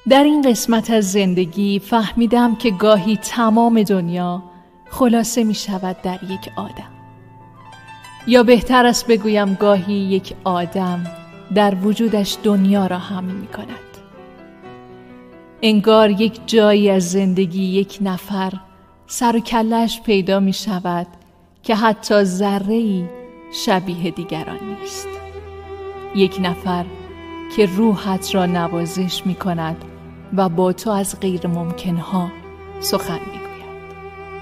در این قسمت از زندگی فهمیدم که گاهی تمام دنیا خلاصه می شود در یک آدم، یا بهتر است بگویم گاهی یک آدم در وجودش دنیا را حمل می کند. انگار یک جایی از زندگی یک نفر سر و کله‌اش پیدا می شود که حتی ذره‌ای شبیه دیگران نیست. یک نفر که روحت را نوازش می کند و با تو از غیر ممکنها سخن می گوید.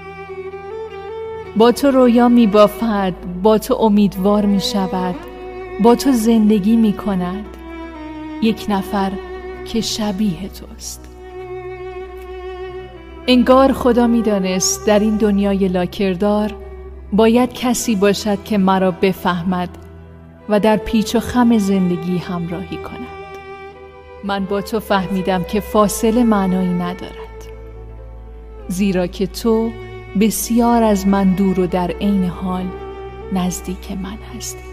با تو رویا می بافد، با تو امیدوار می شود، با تو زندگی می کند. یک نفر که شبیه توست. انگار خدا می دانست در این دنیای لاکردار باید کسی باشد که مرا بفهمد و در پیچ و خم زندگی همراهی کند. من با تو فهمیدم که فاصله معنایی ندارد، زیرا که تو بسیار از من دور و در عین حال نزدیک من هستی.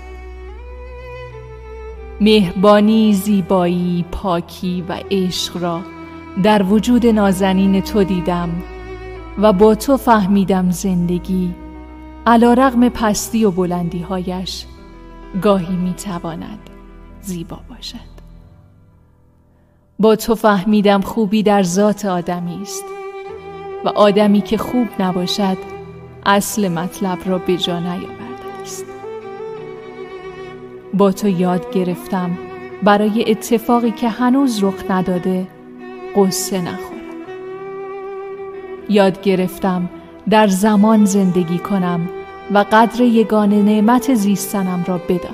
مهربانی، زیبایی، پاکی و عشق را در وجود نازنین تو دیدم و با تو فهمیدم زندگی علی‌رغم پستی و بلندی‌هایش گاهی می‌تواند زیبا باشد. با تو فهمیدم خوبی در ذات آدمی است و آدمی که خوب نباشد اصل مطلب را به جا نیاورده است. با تو یاد گرفتم برای اتفاقی که هنوز رخ نداده قصه نخورم. یاد گرفتم در زمان زندگی کنم و قدر یگانه نعمت زیستنم را بدانم.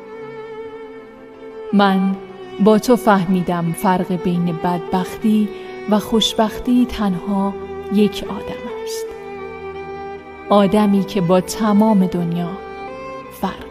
من با تو فهمیدم فرق بین بدبختی و خوشبختی تنها یک آدم است. آدمی که با تمام دنیا فرق